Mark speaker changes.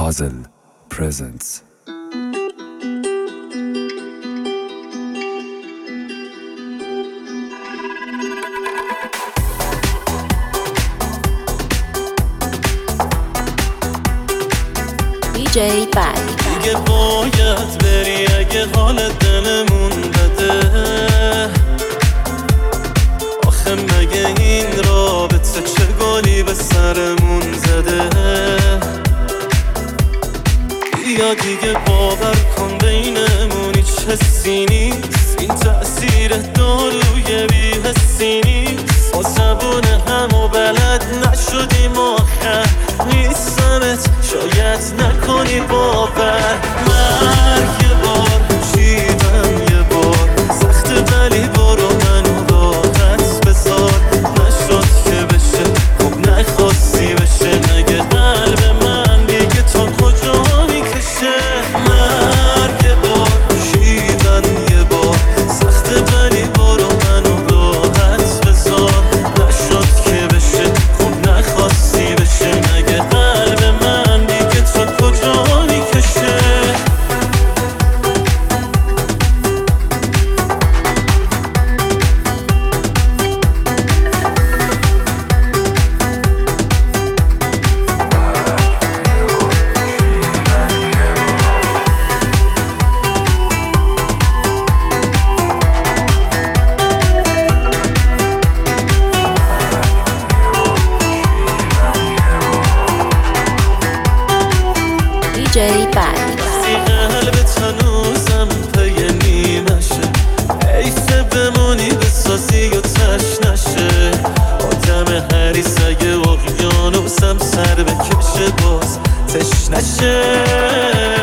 Speaker 1: Puzzle presents.
Speaker 2: DJ Bag.
Speaker 3: دیگه باید بری اگه حال دلمون بده. آخه مگه این رابطه چه گلی به سرمون زده. یا دیگه باور کن بینمون هیچ حسی نیست. این تأثیر داروی بی حسی نیست. با زبون همو بلد نشدیم آخر نیستمت شاید نکنی باور. مرگ یه بار شیدم یه بار سخت ولی برو منو راحت بذار. نشد که بشه خب نخواستی بشه. مگه قلب من دیگه تا کجا میکشه. مرگ یه بار شیدم یه بار سخت ولی برو منو راحت بذار. نشد که بشه خب نخواستی بشه. مگه قلب من دیگه تا کجا میکشه.
Speaker 2: DJ Bag.
Speaker 3: سی قلبت هنوزم پی نیمشه. حیفه بمونی بسازی و تش نشه. آدم حریص اگه اقیانوسم سر بکشه باز تش نشه.